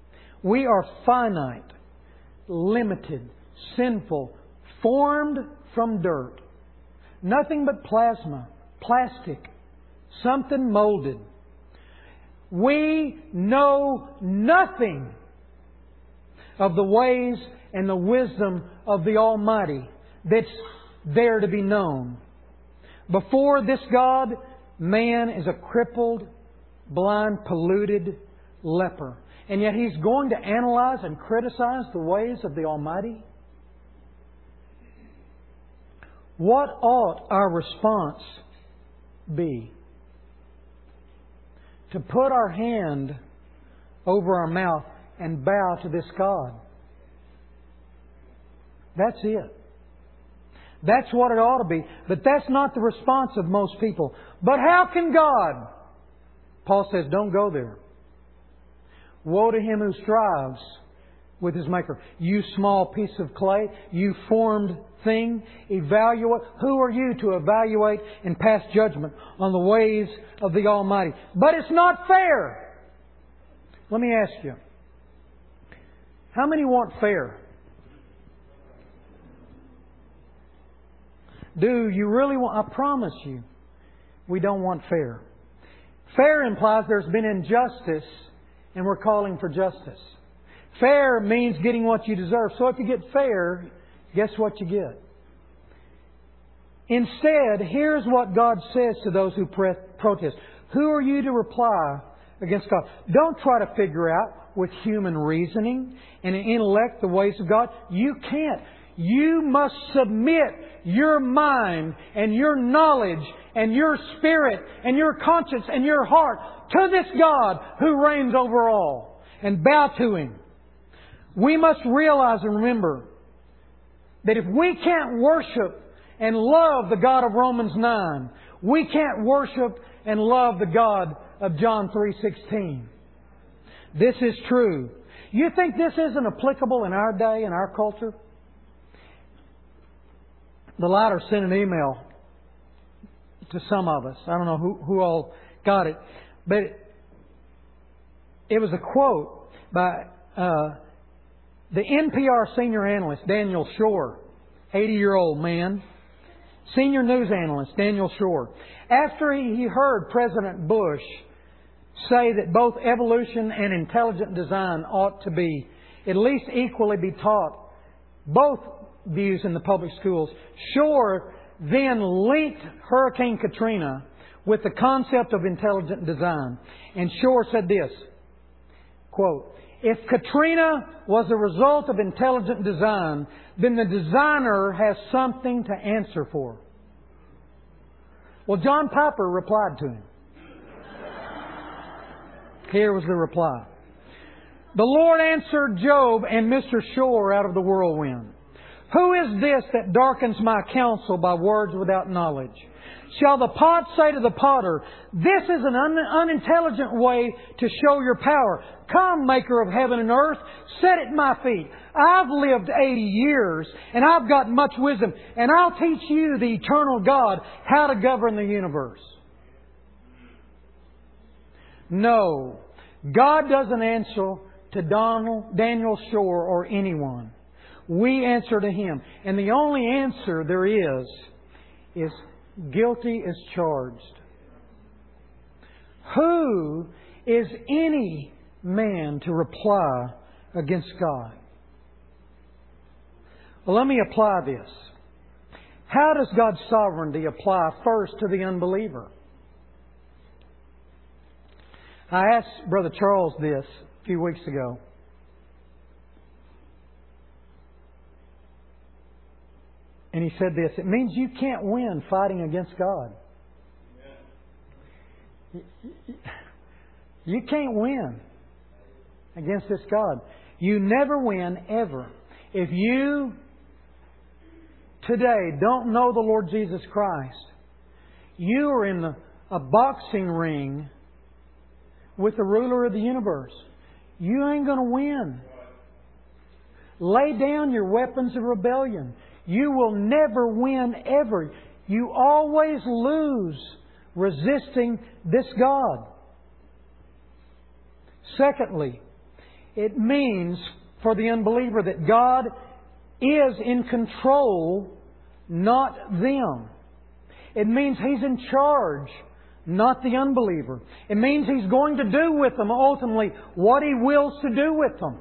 A: We are finite, limited, sinful, formed from dirt. Nothing but plasma, plastic, something molded. We know nothing of the ways and the wisdom of the Almighty that's there to be known. Before this God, man is a crippled, blind, polluted leper. And yet He's going to analyze and criticize the ways of the Almighty? What ought our response be? To put our hand over our mouth and bow to this God. That's it. That's what it ought to be. But that's not the response of most people. But how can God? Paul says, don't go there. Woe to him who strives with his Maker. You small piece of clay, you formed thing, evaluate. Who are you to evaluate and pass judgment on the ways of the Almighty? But it's not fair. Let me ask you, how many want fair? Do you really want? I promise you, we don't want fair. Fair implies there's been injustice and we're calling for justice. Fair means getting what you deserve. So if you get fair, guess what you get? Instead, here's what God says to those who pre- protest. Who are you to reply against God? Don't try to figure out with human reasoning and intellect the ways of God. You can't. You must submit your mind and your knowledge and your spirit and your conscience and your heart to this God who reigns over all and bow to Him. We must realize and remember that if we can't worship and love the God of Romans nine, we can't worship and love the God of John three sixteen. This is true. You think this isn't applicable in our day, in our culture? The Lighter sent an email to some of us. I don't know who, who all got it. But it was a quote by uh, the N P R senior analyst, Daniel Shore, eighty-year-old man. Senior news analyst, Daniel Shore. After he, he heard President Bush say that both evolution and intelligent design ought to be at least equally be taught, both views in the public schools, Shore then linked Hurricane Katrina with the concept of intelligent design. And Shore said this, quote, "If Katrina was a result of intelligent design, then the designer has something to answer for." Well, John Piper replied to him. Here was the reply. "The Lord answered Job and Mister Shore out of the whirlwind. Who is this that darkens my counsel by words without knowledge? Shall the pot say to the potter, 'This is an un- unintelligent way to show your power. Come, Maker of heaven and earth, sit at my feet. I've lived eighty years, and I've got much wisdom, and I'll teach you, the eternal God, how to govern the universe.'" No, God doesn't answer to Donald, Daniel Shore or anyone. We answer to Him. And the only answer there is, is guilty as charged. Who is any man to reply against God? Well, let me apply this. How does God's sovereignty apply first to the unbeliever? I asked Brother Charles this a few weeks ago. And he said this, it means you can't win fighting against God. You can't win against this God. You never win, ever. If you today don't know the Lord Jesus Christ, you are in the, a boxing ring with the ruler of the universe. You ain't going to win. Lay down your weapons of rebellion. You will never win ever. You always lose resisting this God. Secondly, it means for the unbeliever that God is in control not them. It means He's in charge, not the unbeliever. It means He's going to do with them ultimately what He wills to do with them.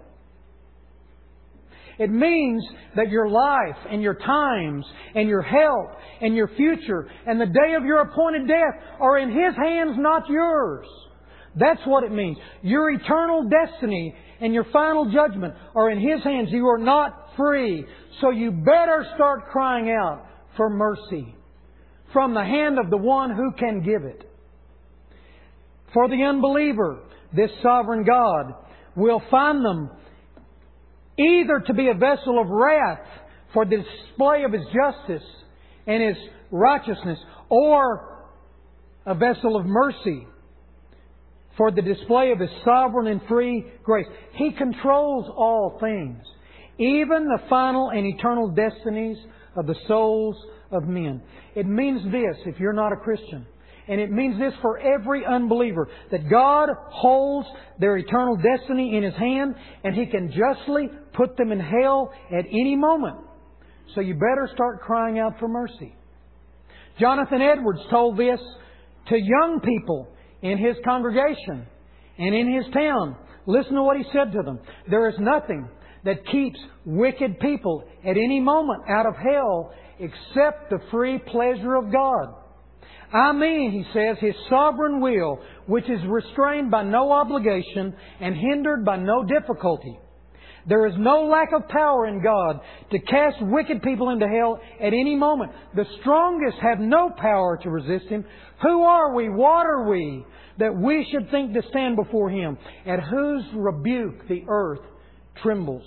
A: It means that your life and your times and your health and your future and the day of your appointed death are in His hands, not yours. That's what it means. Your eternal destiny and your final judgment are in His hands. You are not free. So you better start crying out for mercy from the hand of the One who can give it. For the unbeliever, this sovereign God will find them either to be a vessel of wrath for the display of His justice and His righteousness, or a vessel of mercy for the display of His sovereign and free grace. He controls all things, even the final and eternal destinies of the souls of men. It means this, if you're not a Christian, and it means this for every unbeliever, that God holds their eternal destiny in His hand, and He can justly put them in hell at any moment. So you better start crying out for mercy. Jonathan Edwards told this to young people in his congregation and in his town. Listen to what he said to them. There is nothing that keeps wicked people at any moment out of hell except the free pleasure of God. I mean, he says, His sovereign will, which is restrained by no obligation and hindered by no difficulty. There is no lack of power in God to cast wicked people into hell at any moment. The strongest have no power to resist Him. Who are we? What are we that we should think to stand before Him, at whose rebuke the earth trembles?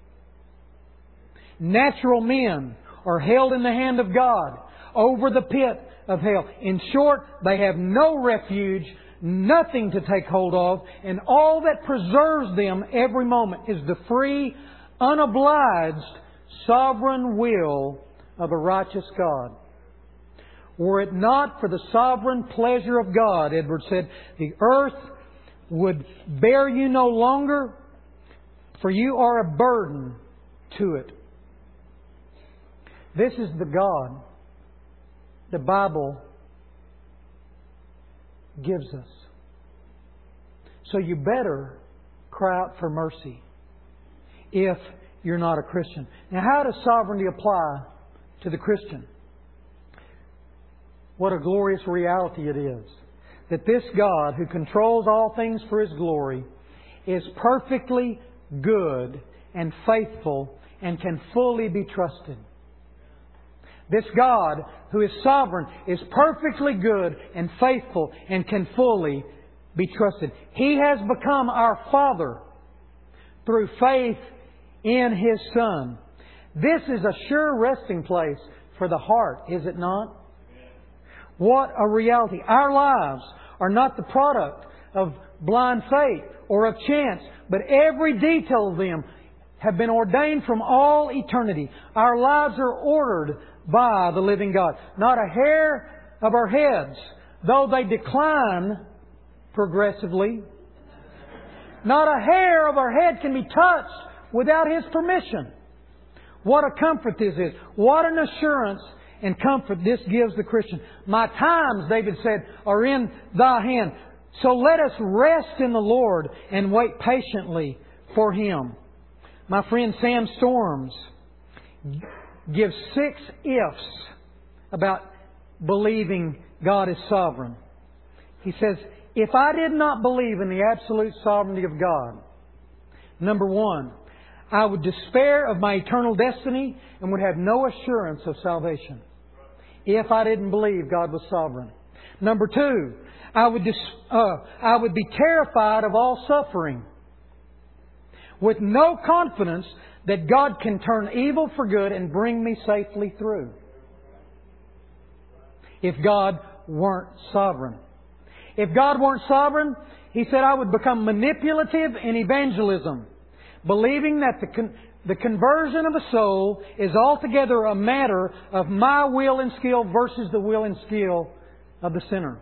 A: Natural men are held in the hand of God over the pit of hell. In short, they have no refuge, nothing to take hold of, and all that preserves them every moment is the free, unobliged, sovereign will of a righteous God. Were it not for the sovereign pleasure of God, Edwards said, the earth would bear you no longer, for you are a burden to it. This is the God the Bible gives us. So you better cry out for mercy if you're not a Christian. Now, how does sovereignty apply to the Christian? What a glorious reality it is that this God, who controls all things for His glory, is perfectly good and faithful and can fully be trusted. This God, who is sovereign, is perfectly good and faithful and can fully be trusted. He has become our Father through faith in His Son. This is a sure resting place for the heart, is it not? What a reality. Our lives are not the product of blind faith or of chance, but every detail of them have been ordained from all eternity. Our lives are ordered by the living God. Not a hair of our heads, though they decline progressively, not a hair of our head can be touched without His permission. What a comfort this is. What an assurance and comfort this gives the Christian. My times, David said, are in Thy hand. So let us rest in the Lord and wait patiently for Him. My friend Sam Storms gives six ifs about believing God is sovereign. He says, if I did not believe in the absolute sovereignty of God, number one, I would despair of my eternal destiny and would have no assurance of salvation. If I didn't believe God was sovereign. Number two, I would dis- uh, I would be terrified of all suffering, with no confidence that God can turn evil for good and bring me safely through. If God weren't sovereign. If God weren't sovereign, he said, I would become manipulative in evangelism, believing that the con- the conversion of a soul is altogether a matter of my will and skill versus the will and skill of the sinner.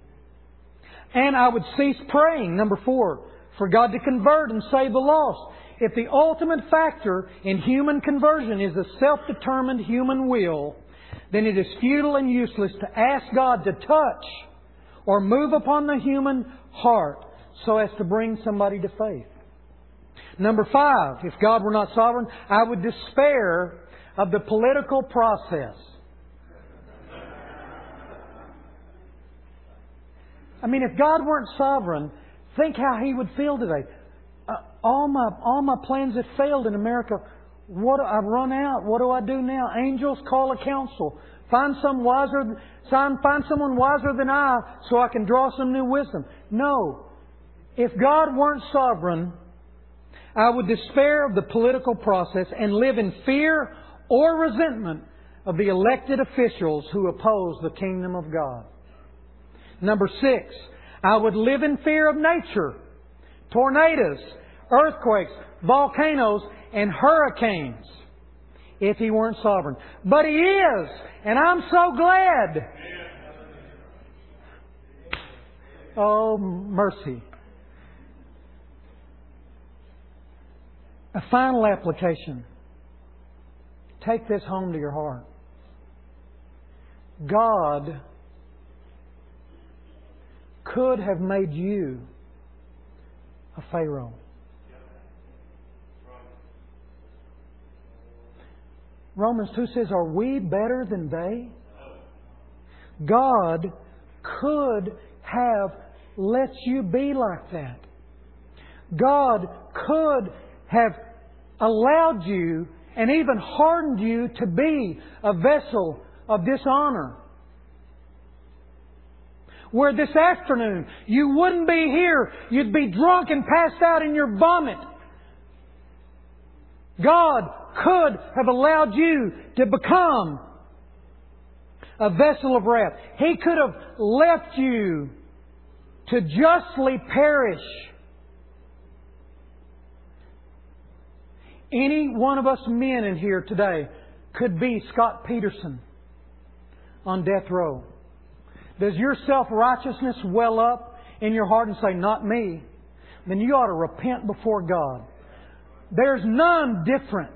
A: And I would cease praying, number four, for God to convert and save the lost. if the ultimate factor in human conversion is the self-determined human will, then it is futile and useless to ask God to touch or move upon the human heart so as to bring somebody to faith. Number five, if God were not sovereign, I would despair of the political process. I mean, if God weren't sovereign, think how He would feel today. Uh, all my all my plans have failed in America. What do, I've run out. What do I do now? Angels, call a council. Find some wiser. Find someone wiser than I, so I can draw some new wisdom. No, if God weren't sovereign, I would despair of the political process and live in fear or resentment of the elected officials who oppose the kingdom of God. Number six, I would live in fear of nature, tornadoes, earthquakes, volcanoes, and hurricanes if He weren't sovereign. But He is, and I'm so glad. Oh, mercy. A final application. Take this home to your heart. God could have made you a Pharaoh. Romans two says, are we better than they? God could have let you be like that. God could have allowed you and even hardened you to be a vessel of dishonor. Where this afternoon you wouldn't be here, you'd be drunk and passed out in your vomit. God could have allowed you to become a vessel of wrath. He could have left you to justly perish. Any one of us men in here today could be Scott Peterson on death row. Does your self-righteousness well up in your heart and say, not me? Then you ought to repent before God. There's none different.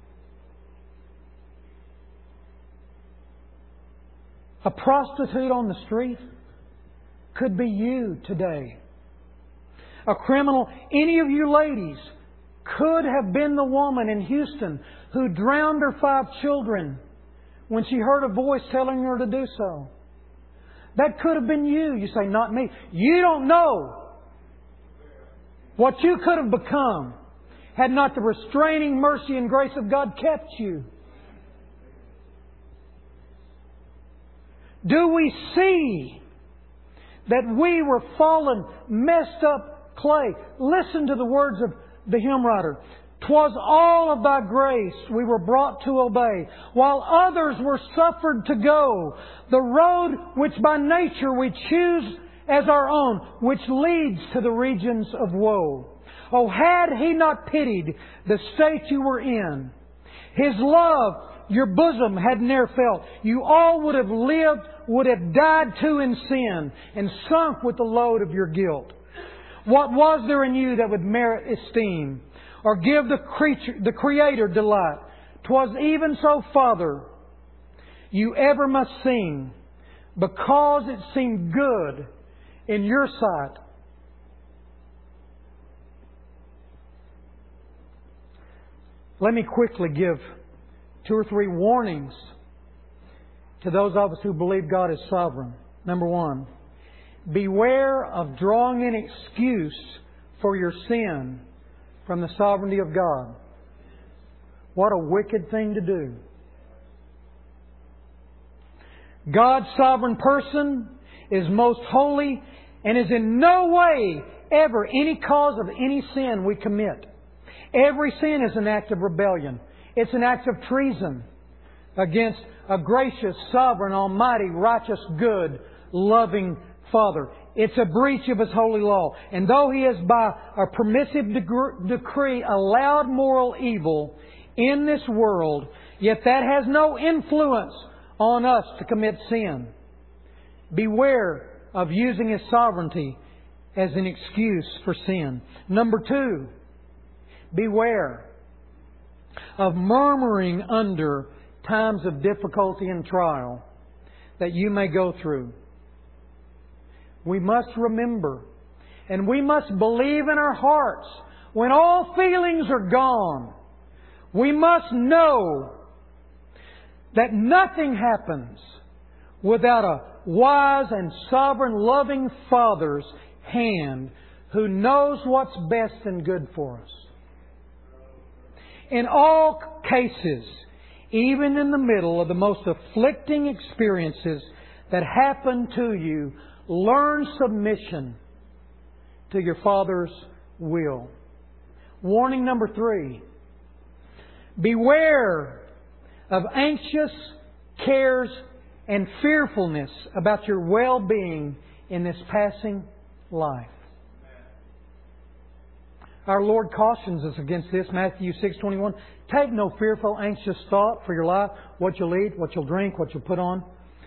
A: A prostitute on the street could be you today. A criminal, any of you ladies could have been the woman in Houston who drowned her five children when she heard a voice telling her to do so. That could have been you. You say, not me. You don't know what you could have become had not the restraining mercy and grace of God kept you. Do we see that we were fallen, messed up clay? Listen to the words of the hymn writer. "'Twas all of Thy grace we were brought to obey, while others were suffered to go the road which by nature we choose as our own, which leads to the regions of woe. Oh, had He not pitied the state you were in, His love your bosom had ne'er felt, you all would have lived, would have died too in sin, and sunk with the load of your guilt. What was there in you that would merit esteem, or give the creature, the Creator delight? 'Twas even so, Father, you ever must sing, because it seemed good in your sight." Let me quickly give two or three warnings to those of us who believe God is sovereign. Number one, beware of drawing an excuse for your sin from the sovereignty of God. What a wicked thing to do. God's sovereign person is most holy and is in no way ever any cause of any sin we commit. Every sin is an act of rebellion. It's an act of treason against a gracious, sovereign, almighty, righteous, good, loving Father. It's a breach of His holy law. And though He has by a permissive decree allowed moral evil in this world, yet that has no influence on us to commit sin. Beware of using His sovereignty as an excuse for sin. Number two, Beware of murmuring under times of difficulty and trial that you may go through. We must remember, and we must believe in our hearts, when all feelings are gone, we must know that nothing happens without a wise and sovereign, loving Father's hand who knows what's best and good for us. In all cases, even in the middle of the most afflicting experiences that happen to you, learn submission to your Father's will. Warning number three. Beware of anxious cares and fearfulness about your well-being in this passing life. Our Lord cautions us against this, Matthew six twenty-one. Take no fearful, anxious thought for your life, what you'll eat, what you'll drink, what you'll put on.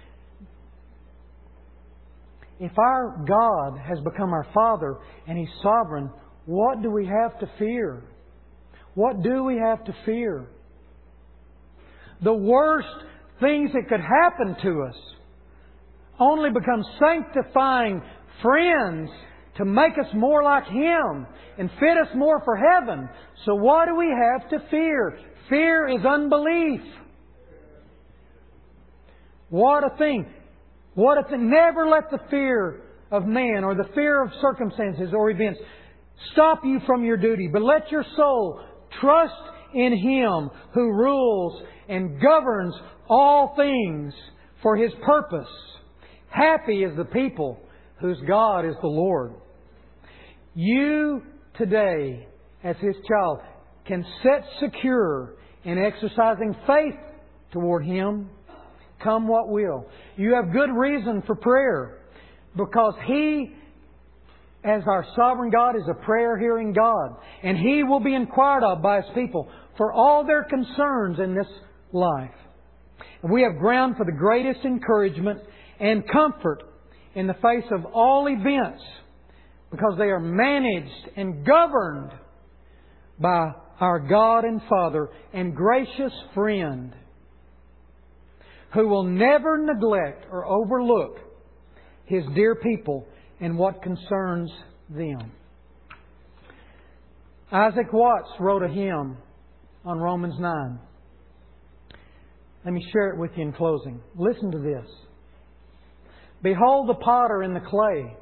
A: If our God has become our Father and He's sovereign, what do we have to fear? What do we have to fear? The worst things that could happen to us only become sanctifying friends to make us more like Him and fit us more for heaven. So what do we have to fear? Fear is unbelief. What a thing. What a thing. Never let the fear of man or the fear of circumstances or events stop you from your duty, but let your soul trust in Him who rules and governs all things for His purpose. Happy is the people whose God is the Lord. You today, as His child, can sit secure in exercising faith toward Him, come what will. You have good reason for prayer, because He, as our sovereign God, is a prayer-hearing God. And He will be inquired of by His people for all their concerns in this life. And we have ground for the greatest encouragement and comfort in the face of all events, because they are managed and governed by our God and Father and gracious friend, who will never neglect or overlook His dear people and what concerns them. Isaac Watts wrote a hymn on Romans nine. Let me share it with you in closing. Listen to this. Behold the potter in the clay.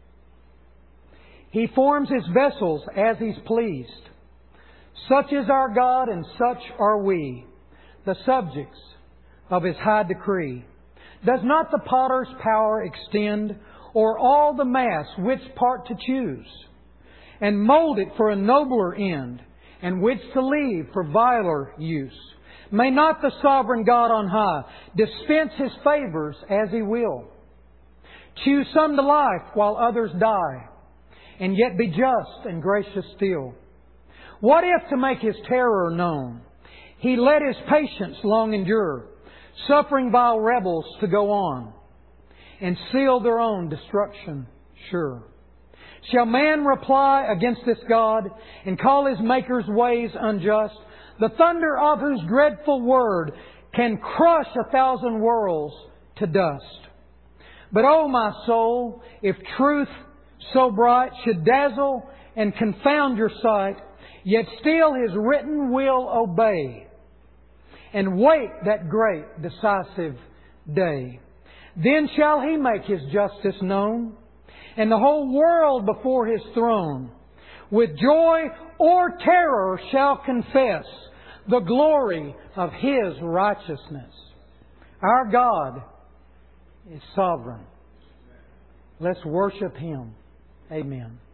A: He forms His vessels as He's pleased. Such is our God, and such are we, the subjects of His high decree. Does not the potter's power extend, or all the mass which part to choose, and mold it for a nobler end, and which to leave for viler use? May not the sovereign God on high dispense His favours as He will? Choose some to life while others die, and yet be just and gracious still. What if, to make His terror known, He let His patience long endure, suffering vile rebels to go on, and seal their own destruction sure? Shall man reply against this God, and call His Maker's ways unjust, the thunder of whose dreadful word can crush a thousand worlds to dust? But, O my soul, if truth so bright should dazzle and confound your sight, yet still His written will obey, and wait that great decisive day. Then shall He make His justice known, and the whole world before His throne, with joy or terror shall confess the glory of His righteousness. Our God is sovereign. Let's worship Him. Amen.